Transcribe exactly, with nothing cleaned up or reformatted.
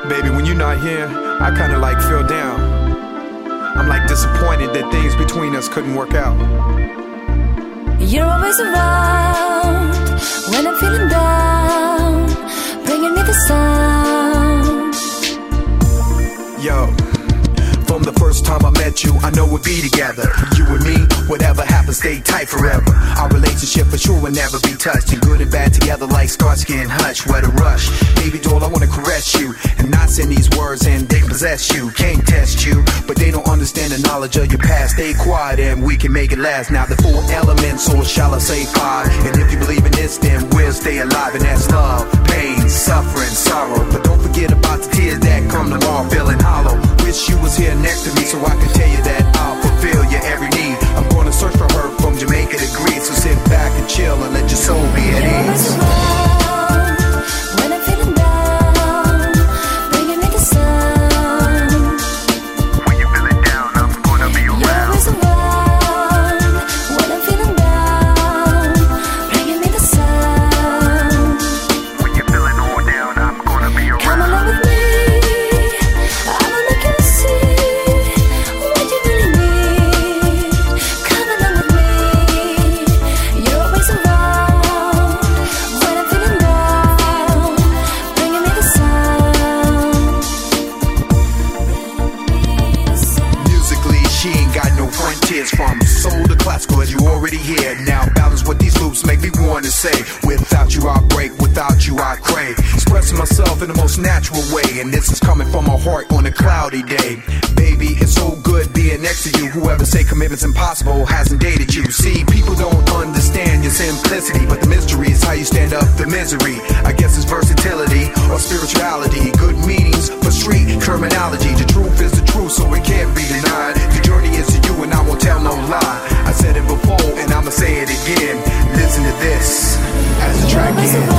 Baby, when you're not here, I kinda like feel down. I'm like disappointed that things between us couldn't work out. You're always around when I'm feeling down, bringing me the sound. Yo, from the first time I met you, I know we'll be together. You and me, whatever happens, stay tight forever. Our relationship for sure will never be touched, and good and bad together like Starsky and Hutch. What a rush, baby doll, I wanna caress you and not send these words and they possess you. Can't test you, but they don't understand the knowledge of your past. Stay quiet and we can make it last. Now the four elements, or shall I say five? And if you believe in this, then we'll stay alive, and that's love, pain, suffering, sorrow. But don't forget about the tears that come tomorrow, feeling hollow. Wish you was here next to me so I could tell you that I'll fulfill your every need. I'm gonna search for her from Jamaica to Greece, so sit back and chill and let your soul be at ease. When I'm feeling down, bringing me the sun. When you're feeling down, I'm gonna be around. You're always around when I'm feeling down, bringing me the sun. When you're feeling all down, I'm gonna be around. Come along with me. From soul to classical, as you already hear. Now balance what these loops make me want to say. Without you I break, without you I crave. Expressing myself in the most natural way, and this is coming from my heart on a cloudy day. Baby, it's so good being next to you. Whoever say commitment's impossible hasn't dated you. See, people don't understand your simplicity, but the mystery is how you stand up the misery. I guess it's versatility or spirituality. Good meanings for street terminology. The truth is the truth, so it can't be denied. The journey is to you and I won't tell no lie. I said it before and I'ma say it again. Listen to this as the track ends.